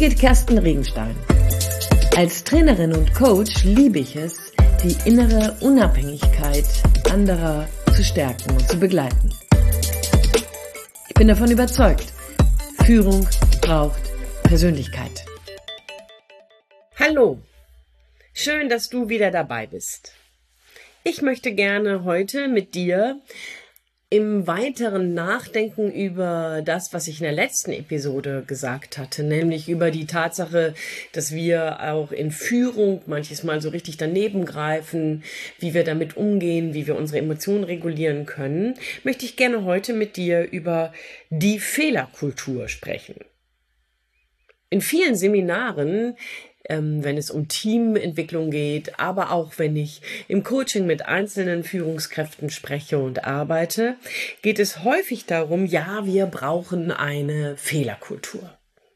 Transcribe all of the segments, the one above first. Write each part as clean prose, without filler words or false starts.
Birgit Kersten Regenstein. Als Trainerin und Coach liebe ich es, die innere Unabhängigkeit anderer zu stärken und zu begleiten. Ich bin davon überzeugt, Führung braucht Persönlichkeit. Hallo, schön, dass du wieder dabei bist. Ich möchte gerne heute mit dir im weiteren Nachdenken über das, was ich in der letzten Episode gesagt hatte, nämlich über die Tatsache, dass wir auch in Führung manches Mal so richtig daneben greifen, wie wir damit umgehen, wie wir unsere Emotionen regulieren können, möchte ich gerne heute mit dir über die Fehlerkultur sprechen. In vielen Seminaren, wenn es um Teamentwicklung geht, aber auch wenn ich im Coaching mit einzelnen Führungskräften spreche und arbeite, geht es häufig darum, ja, wir brauchen eine Fehlerkultur.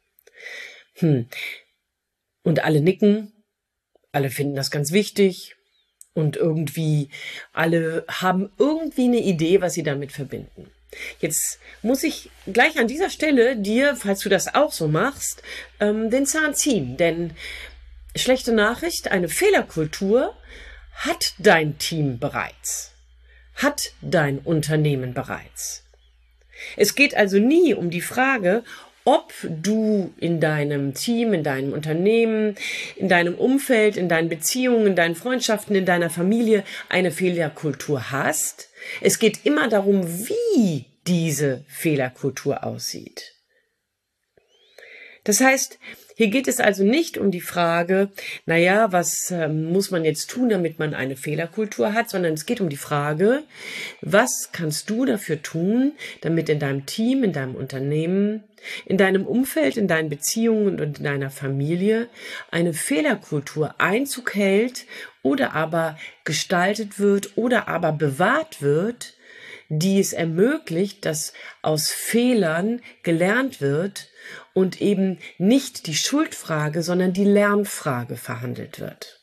Und alle nicken, alle finden das ganz wichtig und irgendwie alle haben irgendwie eine Idee, was sie damit verbinden. Jetzt muss ich gleich an dieser Stelle dir, falls du das auch so machst, den Zahn ziehen. Denn schlechte Nachricht, eine Fehlerkultur hat dein Team bereits, hat dein Unternehmen bereits. Es geht also nie um die Frage, ob du in deinem Team, in deinem Unternehmen, in deinem Umfeld, in deinen Beziehungen, in deinen Freundschaften, in deiner Familie eine Fehlerkultur hast. Es geht immer darum, wie diese Fehlerkultur aussieht. Das heißt, hier geht es also nicht um die Frage, was muss man jetzt tun, damit man eine Fehlerkultur hat, sondern es geht um die Frage, was kannst du dafür tun, damit in deinem Team, in deinem Unternehmen, in deinem Umfeld, in deinen Beziehungen und in deiner Familie eine Fehlerkultur Einzug hält oder aber gestaltet wird oder aber bewahrt wird, die es ermöglicht, dass aus Fehlern gelernt wird und eben nicht die Schuldfrage, sondern die Lernfrage verhandelt wird.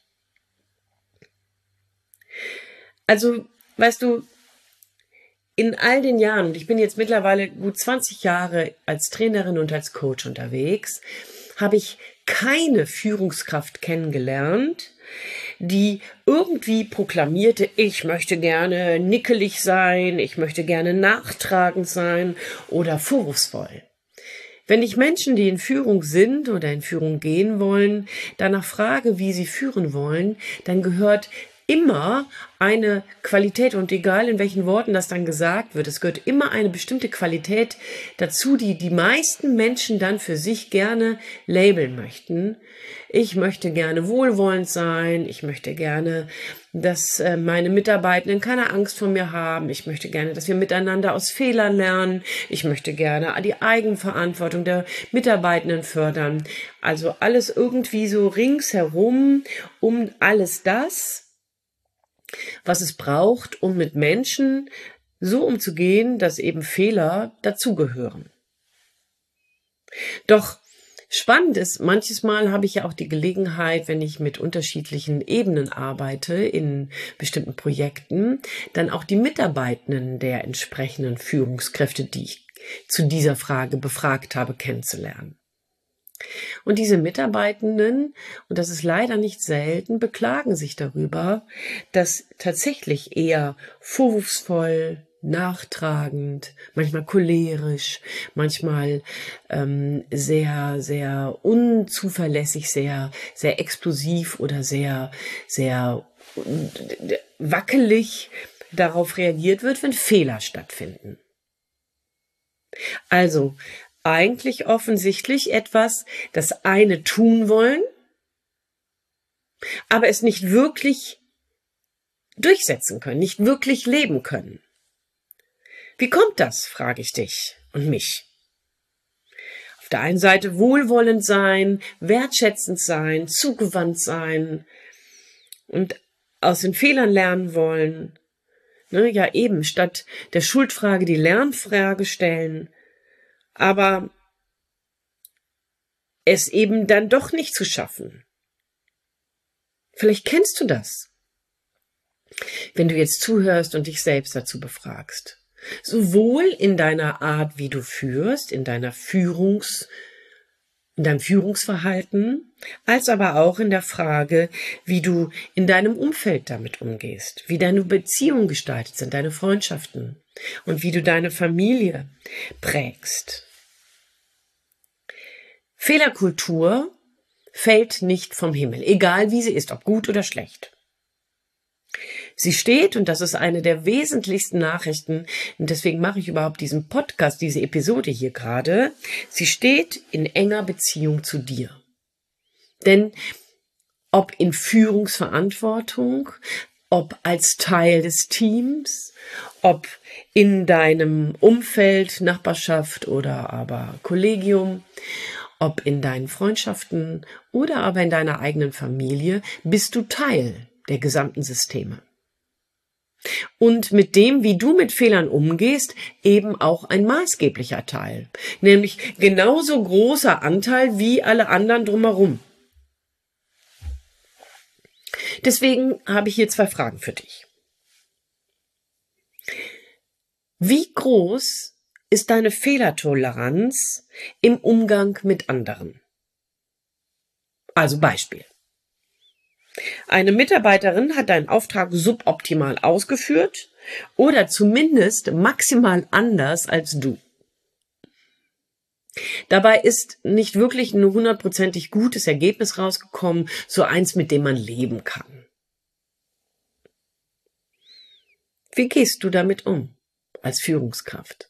Also, weißt du, in all den Jahren, und ich bin jetzt mittlerweile gut 20 Jahre als Trainerin und als Coach unterwegs, habe ich keine Führungskraft kennengelernt, die irgendwie proklamierte, ich möchte gerne nickelig sein, ich möchte gerne nachtragend sein oder vorwurfsvoll. Wenn ich Menschen, die in Führung sind oder in Führung gehen wollen, danach frage, wie sie führen wollen, dann gehört immer eine Qualität, und egal in welchen Worten das dann gesagt wird, es gehört immer eine bestimmte Qualität dazu, die die meisten Menschen dann für sich gerne labeln möchten. Ich möchte gerne wohlwollend sein, ich möchte gerne, dass meine Mitarbeitenden keine Angst vor mir haben, ich möchte gerne, dass wir miteinander aus Fehlern lernen, ich möchte gerne die Eigenverantwortung der Mitarbeitenden fördern. Also alles irgendwie so ringsherum um alles das, was es braucht, um mit Menschen so umzugehen, dass eben Fehler dazugehören. Doch spannend ist, manches Mal habe ich ja auch die Gelegenheit, wenn ich mit unterschiedlichen Ebenen arbeite in bestimmten Projekten, dann auch die Mitarbeitenden der entsprechenden Führungskräfte, die ich zu dieser Frage befragt habe, kennenzulernen. Und diese Mitarbeitenden, und das ist leider nicht selten, beklagen sich darüber, dass tatsächlich eher vorwurfsvoll, nachtragend, manchmal cholerisch, manchmal sehr, sehr unzuverlässig, sehr, sehr explosiv oder sehr, sehr wackelig darauf reagiert wird, wenn Fehler stattfinden. Also eigentlich offensichtlich etwas, das eine tun wollen, aber es nicht wirklich durchsetzen können, nicht wirklich leben können. Wie kommt das, frage ich dich und mich. Auf der einen Seite wohlwollend sein, wertschätzend sein, zugewandt sein und aus den Fehlern lernen wollen. Statt der Schuldfrage die Lernfrage stellen, aber es eben dann doch nicht zu schaffen. Vielleicht kennst du das, wenn du jetzt zuhörst und dich selbst dazu befragst. Sowohl in deiner Art, wie du führst, in deiner Führungsrolle, in deinem Führungsverhalten, als aber auch in der Frage, wie du in deinem Umfeld damit umgehst, wie deine Beziehungen gestaltet sind, deine Freundschaften und wie du deine Familie prägst. Fehlerkultur fällt nicht vom Himmel, egal wie sie ist, ob gut oder schlecht. Sie steht, und das ist eine der wesentlichsten Nachrichten, und deswegen mache ich überhaupt diesen Podcast, diese Episode hier gerade, sie steht in enger Beziehung zu dir. Denn ob in Führungsverantwortung, ob als Teil des Teams, ob in deinem Umfeld, Nachbarschaft oder aber Kollegium, ob in deinen Freundschaften oder aber in deiner eigenen Familie, bist du Teil der gesamten Systeme. Und mit dem, wie du mit Fehlern umgehst, eben auch ein maßgeblicher Teil. Nämlich genauso großer Anteil wie alle anderen drumherum. Deswegen habe ich hier 2 Fragen für dich. Wie groß ist deine Fehlertoleranz im Umgang mit anderen? Also Beispiel. Eine Mitarbeiterin hat einen Auftrag suboptimal ausgeführt oder zumindest maximal anders als du. Dabei ist nicht wirklich ein 100%ig gutes Ergebnis rausgekommen, so eins, mit dem man leben kann. Wie gehst du damit um als Führungskraft?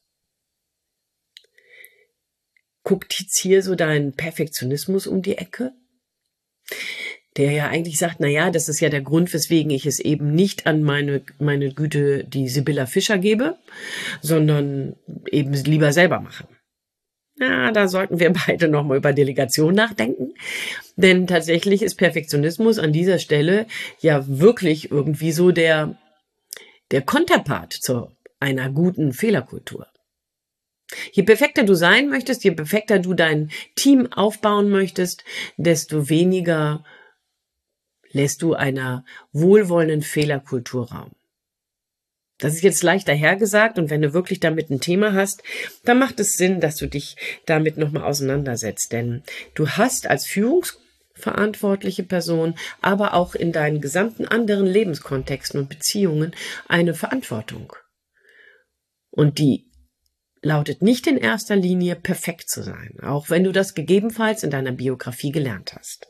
Guckt jetzt hier so dein Perfektionismus um die Ecke? Der ja eigentlich sagt, na ja, das ist ja der Grund, weswegen ich es eben nicht an meine Güte, die Sibylla Fischer gebe, sondern eben lieber selber mache. Ja, da sollten wir beide nochmal über Delegation nachdenken, denn tatsächlich ist Perfektionismus an dieser Stelle ja wirklich irgendwie so der Konterpart zu einer guten Fehlerkultur. Je perfekter du sein möchtest, je perfekter du dein Team aufbauen möchtest, desto weniger lässt du einer wohlwollenden Fehlerkultur Raum. Das ist jetzt leicht dahergesagt, und wenn du wirklich damit ein Thema hast, dann macht es Sinn, dass du dich damit nochmal auseinandersetzt. Denn du hast als führungsverantwortliche Person, aber auch in deinen gesamten anderen Lebenskontexten und Beziehungen eine Verantwortung. Und die lautet nicht in erster Linie, perfekt zu sein, auch wenn du das gegebenenfalls in deiner Biografie gelernt hast.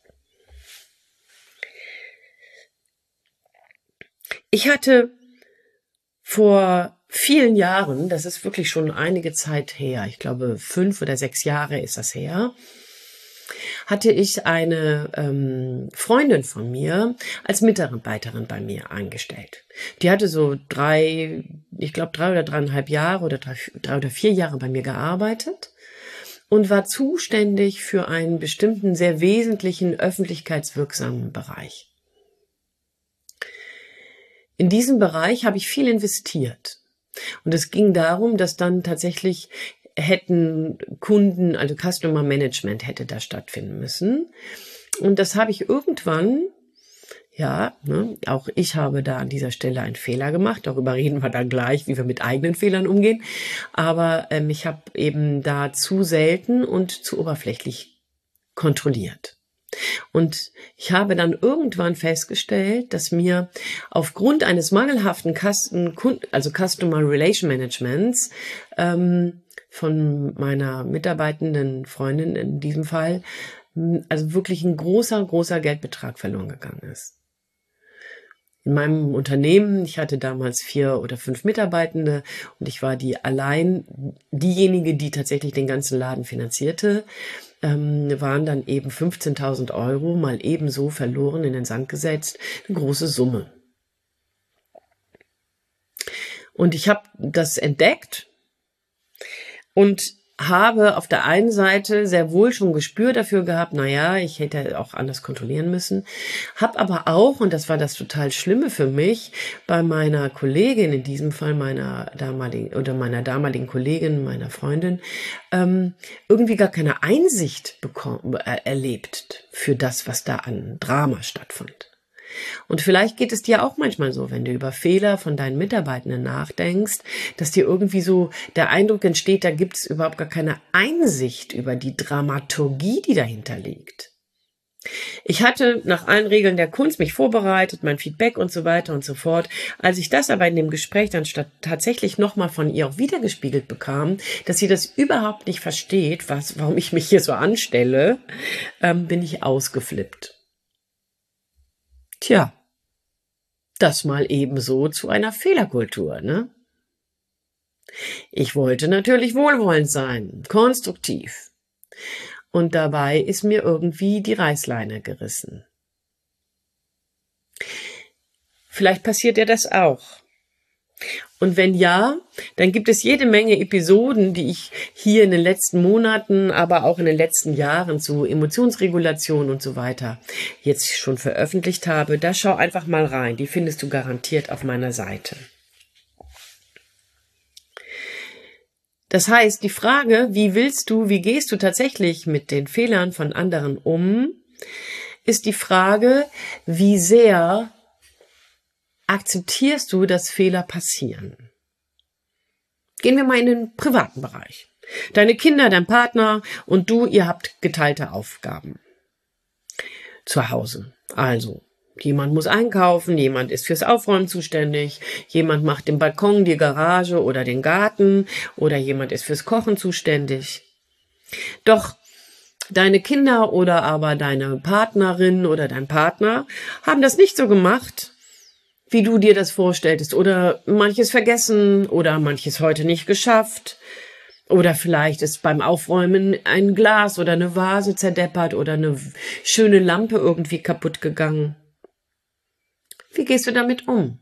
Ich hatte vor vielen Jahren, das ist wirklich schon einige Zeit her, ich glaube 5 oder 6 Jahre ist das her, hatte ich eine Freundin von mir als Mitarbeiterin bei mir eingestellt. Die hatte so 3 oder 3,5 Jahre oder 3 oder 4 Jahre bei mir gearbeitet und war zuständig für einen bestimmten, sehr wesentlichen, öffentlichkeitswirksamen Bereich. In diesem Bereich habe ich viel investiert. Und es ging darum, dass dann tatsächlich hätten Kunden, also Customer Management hätte da stattfinden müssen. Und das habe ich irgendwann, auch ich habe da an dieser Stelle einen Fehler gemacht. Darüber reden wir dann gleich, wie wir mit eigenen Fehlern umgehen. Aber ich habe eben da zu selten und zu oberflächlich kontrolliert. Und ich habe dann irgendwann festgestellt, dass mir aufgrund eines mangelhaften Customer Relation Managements von meiner mitarbeitenden Freundin in diesem Fall, also wirklich ein großer Geldbetrag verloren gegangen ist. In meinem Unternehmen, ich hatte damals 4 oder 5 Mitarbeitende und ich war diejenige, die tatsächlich den ganzen Laden finanzierte, waren dann eben 15.000 € mal ebenso verloren, in den Sand gesetzt, eine große Summe. Und ich habe das entdeckt und habe auf der einen Seite sehr wohl schon Gespür dafür gehabt, ich hätte auch anders kontrollieren müssen, habe aber auch, und das war das total Schlimme für mich, bei meiner Kollegin, in diesem Fall meiner damaligen Kollegin, meiner Freundin, irgendwie gar keine Einsicht erlebt für das, was da an Drama stattfand. Und vielleicht geht es dir auch manchmal so, wenn du über Fehler von deinen Mitarbeitenden nachdenkst, dass dir irgendwie so der Eindruck entsteht, da gibt es überhaupt gar keine Einsicht über die Dramaturgie, die dahinter liegt. Ich hatte nach allen Regeln der Kunst mich vorbereitet, mein Feedback und so weiter und so fort. Als ich das aber in dem Gespräch dann tatsächlich nochmal von ihr auch wiedergespiegelt bekam, dass sie das überhaupt nicht versteht, warum ich mich hier so anstelle, bin ich ausgeflippt. Tja, das mal ebenso zu einer Fehlerkultur, ne? Ich wollte natürlich wohlwollend sein, konstruktiv. Und dabei ist mir irgendwie die Reißleine gerissen. Vielleicht passiert dir das auch. Und wenn ja, dann gibt es jede Menge Episoden, die ich hier in den letzten Monaten, aber auch in den letzten Jahren zu Emotionsregulation und so weiter jetzt schon veröffentlicht habe. Da schau einfach mal rein. Die findest du garantiert auf meiner Seite. Das heißt, die Frage, wie gehst du tatsächlich mit den Fehlern von anderen um, ist die Frage, wie sehr akzeptierst du, dass Fehler passieren? Gehen wir mal in den privaten Bereich. Deine Kinder, dein Partner und du, ihr habt geteilte Aufgaben zu Hause. Also, jemand muss einkaufen, jemand ist fürs Aufräumen zuständig, jemand macht den Balkon, die Garage oder den Garten oder jemand ist fürs Kochen zuständig. Doch deine Kinder oder aber deine Partnerin oder dein Partner haben das nicht so gemacht, wie du dir das vorstelltest, oder manches vergessen oder manches heute nicht geschafft. Oder vielleicht ist beim Aufräumen ein Glas oder eine Vase zerdeppert oder eine schöne Lampe irgendwie kaputt gegangen. Wie gehst du damit um?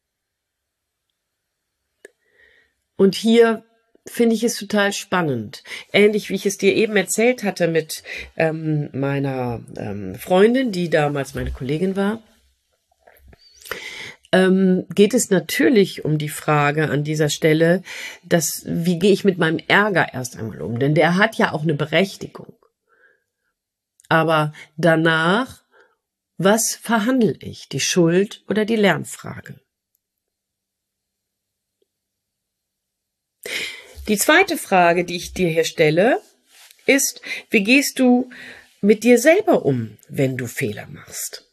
Und hier finde ich es total spannend. Ähnlich wie ich es dir eben erzählt hatte mit meiner Freundin, die damals meine Kollegin war, geht es natürlich um die Frage an dieser Stelle, wie gehe ich mit meinem Ärger erst einmal um? Denn der hat ja auch eine Berechtigung. Aber danach, was verhandle ich? Die Schuld oder die Lernfrage? Die zweite Frage, die ich dir hier stelle, ist, wie gehst du mit dir selber um, wenn du Fehler machst?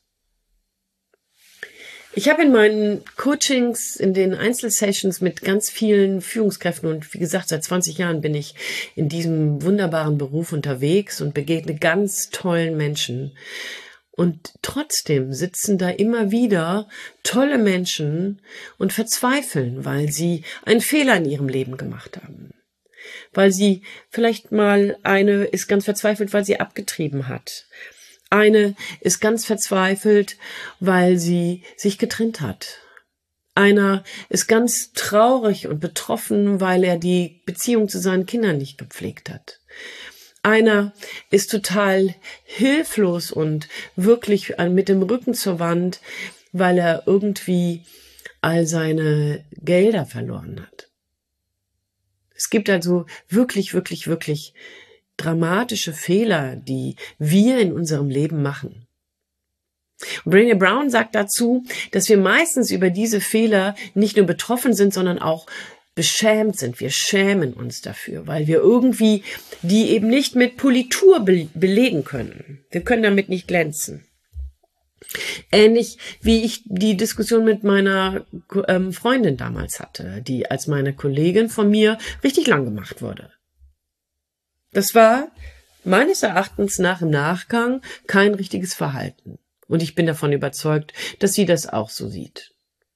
Ich habe in meinen Coachings, in den Einzelsessions mit ganz vielen Führungskräften und wie gesagt, seit 20 Jahren bin ich in diesem wunderbaren Beruf unterwegs und begegne ganz tollen Menschen. Und trotzdem sitzen da immer wieder tolle Menschen und verzweifeln, weil sie einen Fehler in ihrem Leben gemacht haben. Weil sie vielleicht mal, eine ist ganz verzweifelt, weil sie abgetrieben hat. Eine ist ganz verzweifelt, weil sie sich getrennt hat. Einer ist ganz traurig und betroffen, weil er die Beziehung zu seinen Kindern nicht gepflegt hat. Einer ist total hilflos und wirklich mit dem Rücken zur Wand, weil er irgendwie all seine Gelder verloren hat. Es gibt also wirklich, wirklich, wirklich dramatische Fehler, die wir in unserem Leben machen. Und Brené Brown sagt dazu, dass wir meistens über diese Fehler nicht nur betroffen sind, sondern auch beschämt sind. Wir schämen uns dafür, weil wir irgendwie die eben nicht mit Politur belegen können. Wir können damit nicht glänzen. Ähnlich wie ich die Diskussion mit meiner Freundin damals hatte, die als meine Kollegin von mir richtig lang gemacht wurde. Das war meines Erachtens nach im Nachgang kein richtiges Verhalten. Und ich bin davon überzeugt, dass sie das auch so sieht.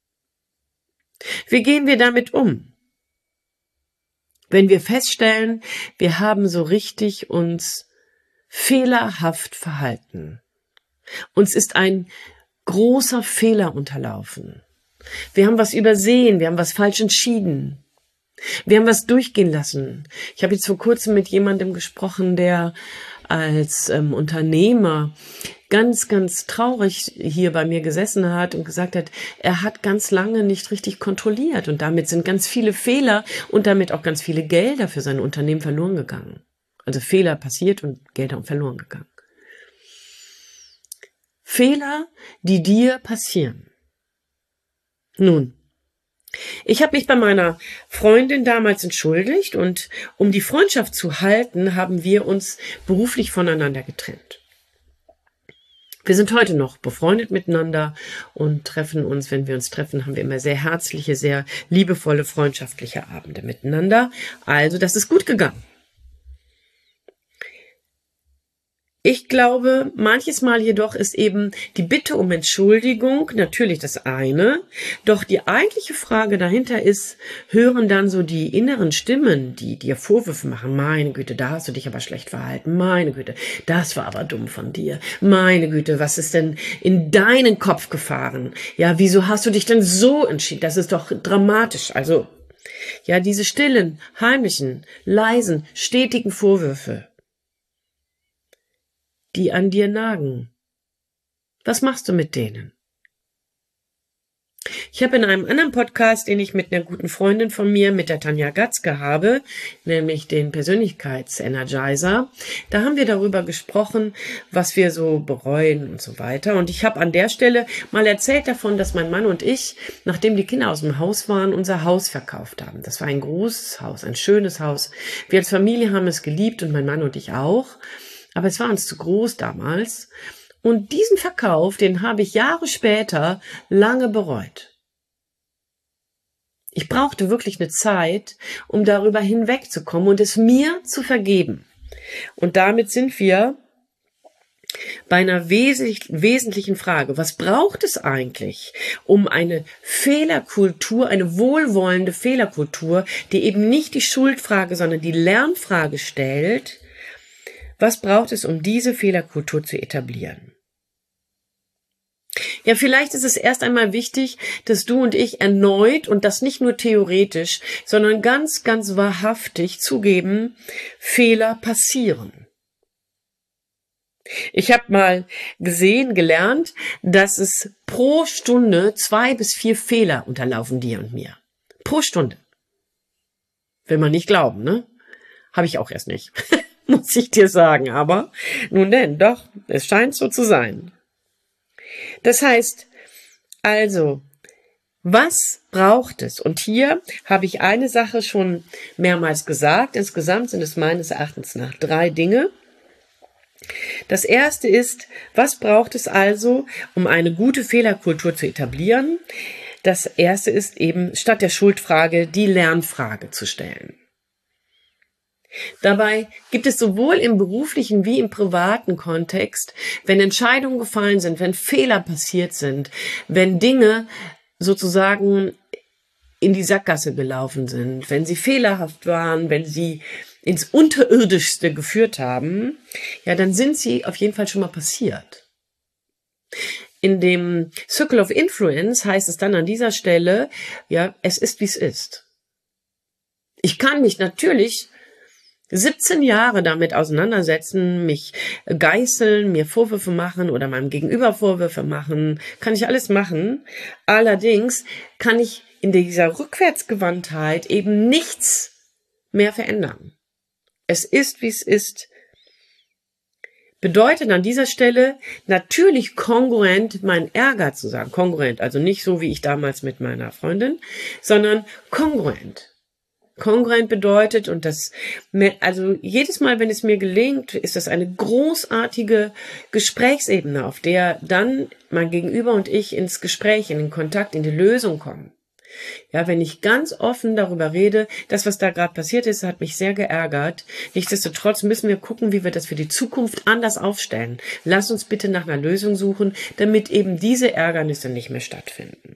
Wie gehen wir damit um? Wenn wir feststellen, wir haben so richtig uns fehlerhaft verhalten. Uns ist ein großer Fehler unterlaufen. Wir haben was übersehen, wir haben was falsch entschieden. Wir haben was durchgehen lassen. Ich habe jetzt vor kurzem mit jemandem gesprochen, der als Unternehmer ganz, ganz traurig hier bei mir gesessen hat und gesagt hat, er hat ganz lange nicht richtig kontrolliert und damit sind ganz viele Fehler und damit auch ganz viele Gelder für sein Unternehmen verloren gegangen. Also Fehler passiert und Gelder verloren gegangen. Fehler, die dir passieren. Nun, ich habe mich bei meiner Freundin damals entschuldigt und um die Freundschaft zu halten, haben wir uns beruflich voneinander getrennt. Wir sind heute noch befreundet miteinander und treffen uns, wenn wir uns treffen, haben wir immer sehr herzliche, sehr liebevolle, freundschaftliche Abende miteinander. Also, das ist gut gegangen. Ich glaube, manches Mal jedoch ist eben die Bitte um Entschuldigung natürlich das eine, doch die eigentliche Frage dahinter ist, hören dann so die inneren Stimmen, die dir Vorwürfe machen, meine Güte, da hast du dich aber schlecht verhalten, meine Güte, das war aber dumm von dir, meine Güte, was ist denn in deinen Kopf gefahren? Ja, wieso hast du dich denn so entschieden? Das ist doch dramatisch. Also, ja, diese stillen, heimlichen, leisen, stetigen Vorwürfe, die an dir nagen. Was machst du mit denen? Ich habe in einem anderen Podcast, den ich mit einer guten Freundin von mir, mit der Tanja Gatzke habe, nämlich den Persönlichkeitsenergizer, da haben wir darüber gesprochen, was wir so bereuen und so weiter. Und ich habe an der Stelle mal erzählt davon, dass mein Mann und ich, nachdem die Kinder aus dem Haus waren, unser Haus verkauft haben. Das war ein großes Haus, ein schönes Haus. Wir als Familie haben es geliebt und mein Mann und ich auch. Aber es war uns zu groß damals. Und diesen Verkauf, den habe ich Jahre später lange bereut. Ich brauchte wirklich eine Zeit, um darüber hinwegzukommen und es mir zu vergeben. Und damit sind wir bei einer wesentlichen Frage. Was braucht es eigentlich, um eine Fehlerkultur, eine wohlwollende Fehlerkultur, die eben nicht die Schuldfrage, sondern die Lernfrage stellt, was braucht es, um diese Fehlerkultur zu etablieren? Ja, vielleicht ist es erst einmal wichtig, dass du und ich erneut, und das nicht nur theoretisch, sondern ganz, ganz wahrhaftig zugeben, Fehler passieren. Ich habe mal gelernt, dass es pro Stunde 2 bis 4 Fehler unterlaufen dir und mir. Pro Stunde. Will man nicht glauben, ne? Habe ich auch erst nicht. Muss ich dir sagen, aber nun denn, doch, es scheint so zu sein. Das heißt, also, was braucht es? Und hier habe ich eine Sache schon mehrmals gesagt. Insgesamt sind es meines Erachtens nach 3 Dinge. Das erste ist, was braucht es also, um eine gute Fehlerkultur zu etablieren? Das erste ist eben, statt der Schuldfrage die Lernfrage zu stellen. Dabei gibt es sowohl im beruflichen wie im privaten Kontext, wenn Entscheidungen gefallen sind, wenn Fehler passiert sind, wenn Dinge sozusagen in die Sackgasse gelaufen sind, wenn sie fehlerhaft waren, wenn sie ins Unterirdischste geführt haben, ja, dann sind sie auf jeden Fall schon mal passiert. In dem Circle of Influence heißt es dann an dieser Stelle, ja, es ist, wie es ist. Ich kann mich natürlich 17 Jahre damit auseinandersetzen, mich geißeln, mir Vorwürfe machen oder meinem Gegenüber Vorwürfe machen, kann ich alles machen. Allerdings kann ich in dieser Rückwärtsgewandtheit eben nichts mehr verändern. Es ist, wie es ist. Bedeutet an dieser Stelle natürlich kongruent meinen Ärger zu sagen. Kongruent, also nicht so wie ich damals mit meiner Freundin, sondern kongruent. Kongruent bedeutet, und das, also jedes Mal, wenn es mir gelingt, ist das eine großartige Gesprächsebene, auf der dann mein Gegenüber und ich ins Gespräch, in den Kontakt, in die Lösung kommen. Ja, wenn ich ganz offen darüber rede, das, was da gerade passiert ist, hat mich sehr geärgert. Nichtsdestotrotz müssen wir gucken, wie wir das für die Zukunft anders aufstellen. Lass uns bitte nach einer Lösung suchen, damit eben diese Ärgernisse nicht mehr stattfinden.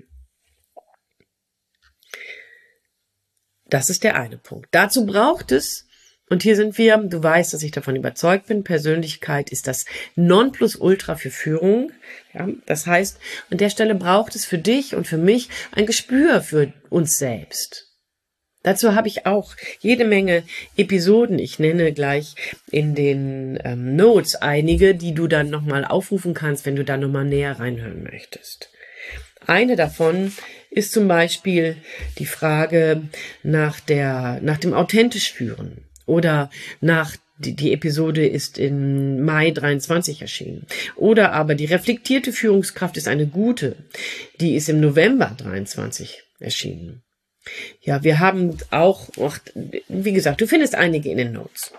Das ist der eine Punkt. Dazu braucht es, und hier sind wir, du weißt, dass ich davon überzeugt bin, Persönlichkeit ist das Nonplusultra für Führung. Ja, das heißt, an der Stelle braucht es für dich und für mich ein Gespür für uns selbst. Dazu habe ich auch jede Menge Episoden. Ich nenne gleich in den Notes einige, die du dann nochmal aufrufen kannst, wenn du da nochmal näher reinhören möchtest. Eine davon ist zum Beispiel die Frage nach dem authentisch Führen Oder die Episode ist im Mai 23 erschienen. Oder aber die reflektierte Führungskraft ist eine gute. Die ist im November 23 erschienen. Ja, wir haben auch, wie gesagt, du findest einige in den Notes.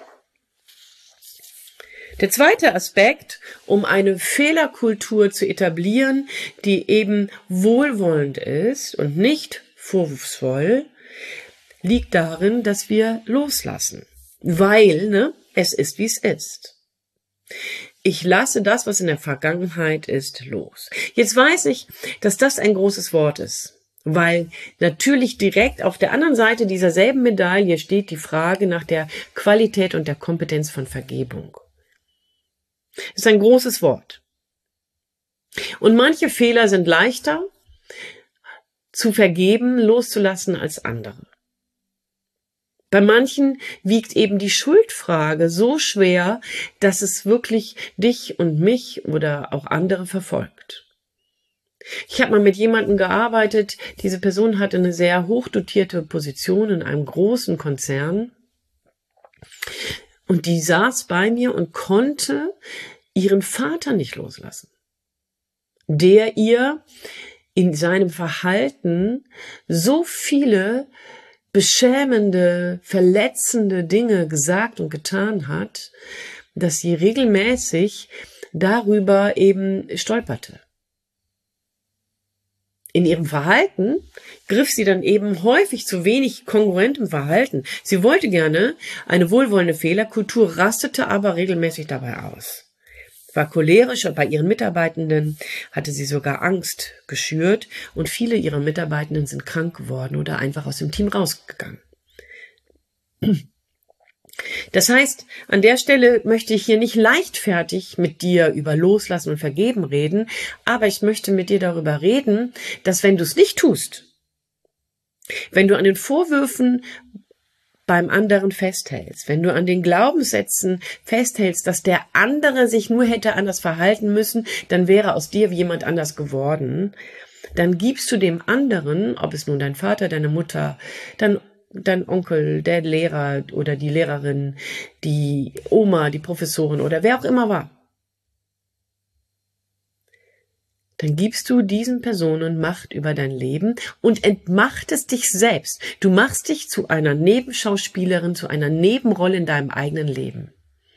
Der zweite Aspekt, um eine Fehlerkultur zu etablieren, die eben wohlwollend ist und nicht vorwurfsvoll, liegt darin, dass wir loslassen. Weil, es ist, wie es ist. Ich lasse das, was in der Vergangenheit ist, los. Jetzt weiß ich, dass das ein großes Wort ist. Weil natürlich direkt auf der anderen Seite dieser selben Medaille steht die Frage nach der Qualität und der Kompetenz von Vergebung. Das ist ein großes Wort. Und manche Fehler sind leichter zu vergeben, loszulassen als andere. Bei manchen wiegt eben die Schuldfrage so schwer, dass es wirklich dich und mich oder auch andere verfolgt. Ich habe mal mit jemandem gearbeitet, diese Person hatte eine sehr hochdotierte Position in einem großen Konzern und die saß bei mir und konnte ihren Vater nicht loslassen, der ihr in seinem Verhalten so viele beschämende, verletzende Dinge gesagt und getan hat, dass sie regelmäßig darüber eben stolperte. In ihrem Verhalten griff sie dann eben häufig zu wenig kongruentem Verhalten. Sie wollte gerne eine wohlwollende Fehlerkultur, rastete aber regelmäßig dabei aus. War cholerisch und bei ihren Mitarbeitenden hatte sie sogar Angst geschürt und viele ihrer Mitarbeitenden sind krank geworden oder einfach aus dem Team rausgegangen. Das heißt, an der Stelle möchte ich hier nicht leichtfertig mit dir über Loslassen und Vergeben reden, aber ich möchte mit dir darüber reden, dass wenn du es nicht tust, wenn du an den Vorwürfen beim anderen festhältst, wenn du an den Glaubenssätzen festhältst, dass der andere sich nur hätte anders verhalten müssen, dann wäre aus dir jemand anders geworden, dann gibst du dem anderen, ob es nun dein Vater, deine Mutter, dein Onkel, der Lehrer oder die Lehrerin, die Oma, die Professorin oder wer auch immer war, dann gibst du diesen Personen Macht über dein Leben und entmachtest dich selbst. Du machst dich zu einer Nebenschauspielerin, zu einer Nebenrolle in deinem eigenen Leben.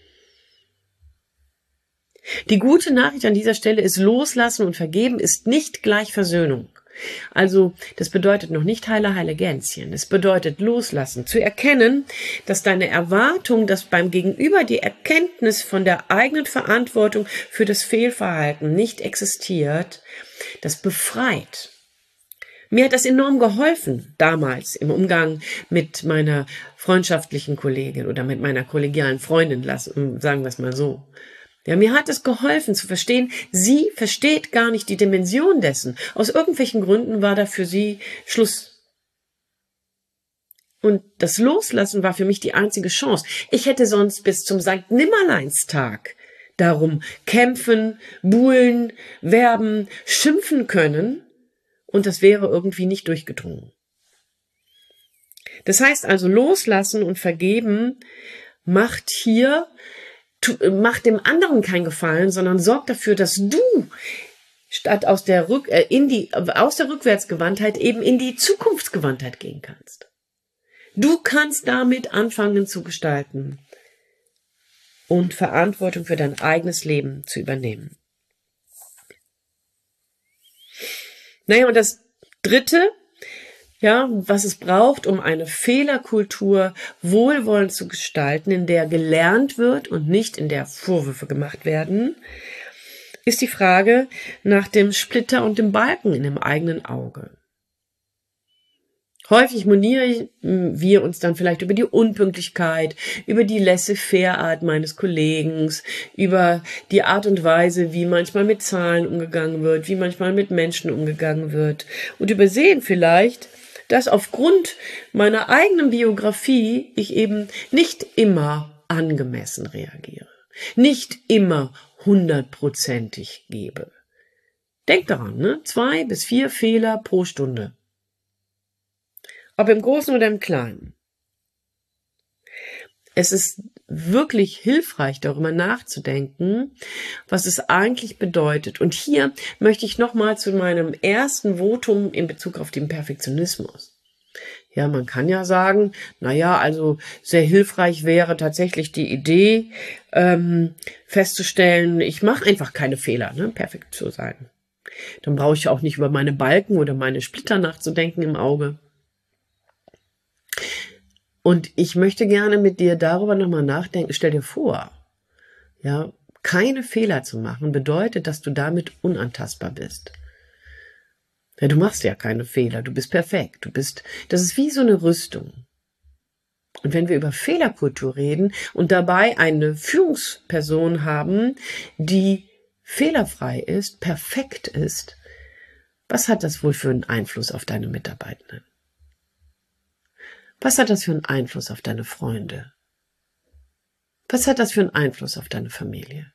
Die gute Nachricht an dieser Stelle ist, loslassen und vergeben ist nicht gleich Versöhnung. Also, das bedeutet noch nicht heile Gänschen. Es bedeutet loslassen, zu erkennen, dass deine Erwartung, dass beim Gegenüber die Erkenntnis von der eigenen Verantwortung für das Fehlverhalten nicht existiert, das befreit. Mir hat das enorm geholfen, damals im Umgang mit meiner freundschaftlichen Kollegin oder mit meiner kollegialen Freundin, sagen wir es mal so. Ja, mir hat es geholfen zu verstehen, sie versteht gar nicht die Dimension dessen. Aus irgendwelchen Gründen war da für sie Schluss. Und das Loslassen war für mich die einzige Chance. Ich hätte sonst bis zum Sankt Nimmerleinstag darum kämpfen, buhlen, werben, schimpfen können und das wäre irgendwie nicht durchgedrungen. Das heißt also, loslassen und vergeben macht dem anderen keinen Gefallen, sondern sorgt dafür, dass du statt aus der Rückwärtsgewandtheit eben in die Zukunftsgewandtheit gehen kannst. Du kannst damit anfangen zu gestalten und Verantwortung für dein eigenes Leben zu übernehmen. Naja, und das Dritte, ja, was es braucht, um eine Fehlerkultur wohlwollend zu gestalten, in der gelernt wird und nicht in der Vorwürfe gemacht werden, ist die Frage nach dem Splitter und dem Balken in dem eigenen Auge. Häufig monieren wir uns dann vielleicht über die Unpünktlichkeit, über die laissez-faire-Art meines Kollegen, über die Art und Weise, wie manchmal mit Zahlen umgegangen wird, wie manchmal mit Menschen umgegangen wird und übersehen vielleicht, dass aufgrund meiner eigenen Biografie ich eben nicht immer angemessen reagiere, nicht immer 100%ig gebe. Denk daran, 2 bis 4 Fehler pro Stunde. Ob im Großen oder im Kleinen. es ist wirklich hilfreich, darüber nachzudenken, was es eigentlich bedeutet. Und hier möchte ich nochmal zu meinem ersten Votum in Bezug auf den Perfektionismus. Ja, man kann ja sagen, naja, also sehr hilfreich wäre tatsächlich die Idee, festzustellen, ich mache einfach keine Fehler, ne, perfekt zu sein. Dann brauche ich auch nicht über meine Balken oder meine Splitter nachzudenken im Auge. Und ich möchte gerne mit dir darüber nochmal nachdenken. Stell dir vor, ja, keine Fehler zu machen bedeutet, dass du damit unantastbar bist. Ja, du machst ja keine Fehler, du bist perfekt, das ist wie so eine Rüstung. Und wenn wir über Fehlerkultur reden und dabei eine Führungsperson haben, die fehlerfrei ist, perfekt ist, was hat das wohl für einen Einfluss auf deine Mitarbeitenden? Was hat das für einen Einfluss auf deine Freunde? Was hat das für einen Einfluss auf deine Familie?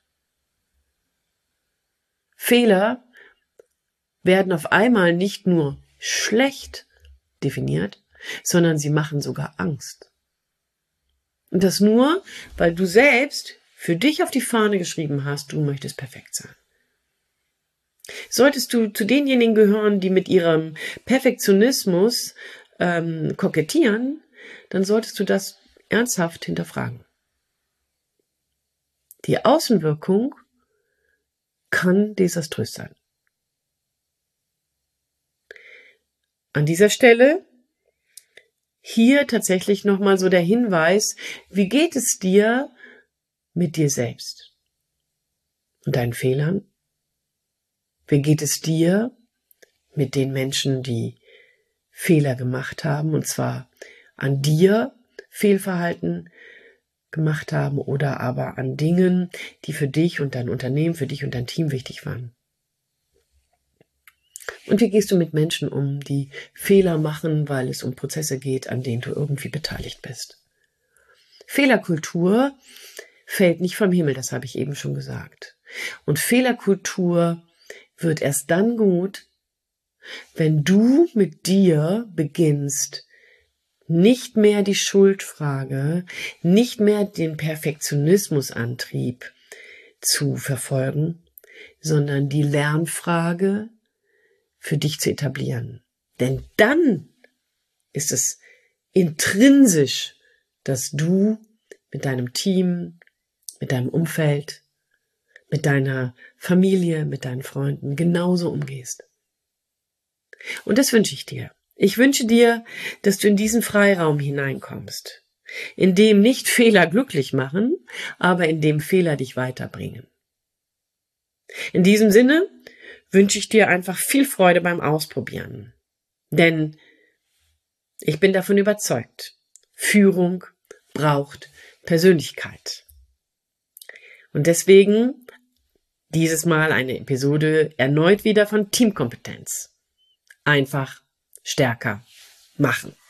Fehler werden auf einmal nicht nur schlecht definiert, sondern sie machen sogar Angst. Und das nur, weil du selbst für dich auf die Fahne geschrieben hast, du möchtest perfekt sein. Solltest du zu denjenigen gehören, die mit ihrem Perfektionismus kokettieren, dann solltest du das ernsthaft hinterfragen. Die Außenwirkung kann desaströs sein. An dieser Stelle hier tatsächlich nochmal so der Hinweis, wie geht es dir mit dir selbst und deinen Fehlern? Wie geht es dir mit den Menschen, die Fehler gemacht haben, und zwar an dir Fehlverhalten gemacht haben oder aber an Dingen, die für dich und dein Unternehmen, für dich und dein Team wichtig waren? Und wie gehst du mit Menschen um, die Fehler machen, weil es um Prozesse geht, an denen du irgendwie beteiligt bist? Fehlerkultur fällt nicht vom Himmel, das habe ich eben schon gesagt. Und Fehlerkultur wird erst dann gut, wenn du mit dir beginnst, nicht mehr die Schuldfrage, nicht mehr den Perfektionismusantrieb zu verfolgen, sondern die Lernfrage für dich zu etablieren. Denn dann ist es intrinsisch, dass du mit deinem Team, mit deinem Umfeld, mit deiner Familie, mit deinen Freunden genauso umgehst. Und das wünsche ich dir. Ich wünsche dir, dass du in diesen Freiraum hineinkommst, in dem nicht Fehler glücklich machen, aber in dem Fehler dich weiterbringen. In diesem Sinne wünsche ich dir einfach viel Freude beim Ausprobieren. Denn ich bin davon überzeugt, Führung braucht Persönlichkeit. Und deswegen dieses Mal eine Episode erneut wieder von Teamkompetenz. Einfach stärker machen.